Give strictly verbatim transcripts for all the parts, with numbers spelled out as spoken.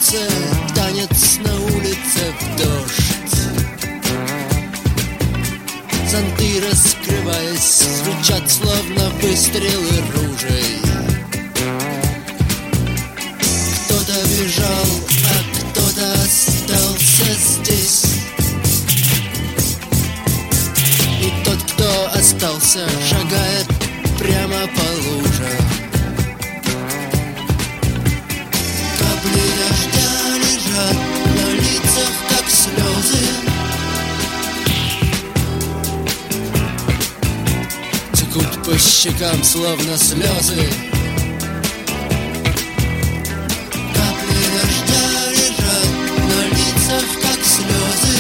танце, танец на улице в дождь. Зонты, раскрываясь, звучат словно выстрелы ружей. Кто-то бежал, а кто-то остался здесь. И тот, кто остался, шагает прямо по лужам. Капли дождя лежат на лицах, как слезы. Текут по щекам, словно слезы. Капли дождя лежат на лицах, как слезы.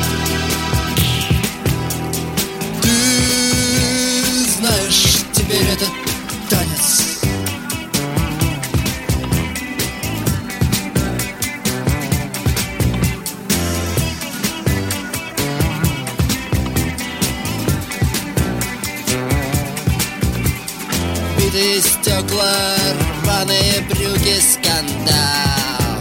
Ты знаешь, теперь этот танец. Битые стекла, рваные брюки, скандал.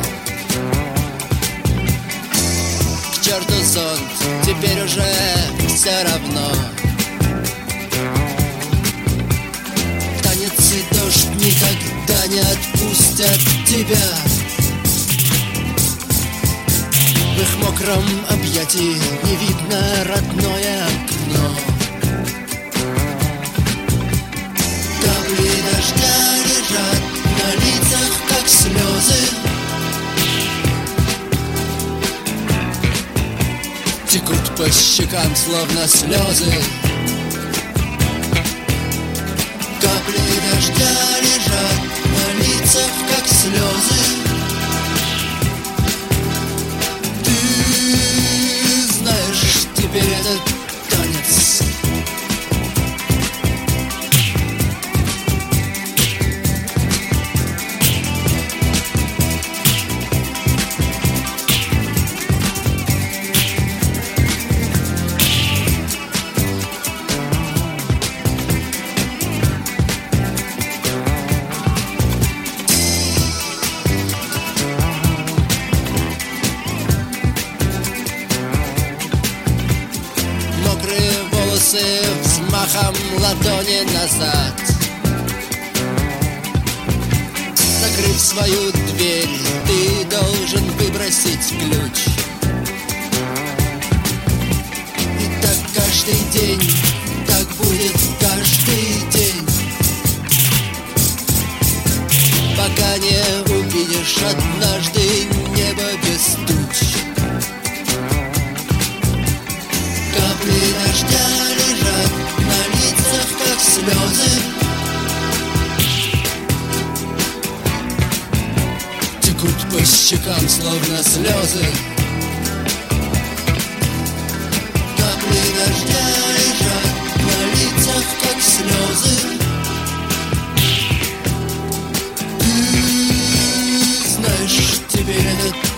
К черту зонт, теперь уже все равно. Танец и дождь никогда не отпустят тебя. В их мокром объятии не видно родное окно. Капли дождя лежат на лицах, как слезы. Текут по щекам, словно слезы. Капли дождя лежат на лицах, как слезы. Ты знаешь, теперь этот танец. Взмахом ладони назад. Закрыв свою дверь, ты должен выбросить ключ. И так каждый день, так будет каждый день, пока не увидишь однажды небо без туч. Капли дождя лежат на лицах, как слезы. Текут по щекам, словно слезы. Капли дождя лежат на лицах, как слезы. Ты знаешь, теперь этот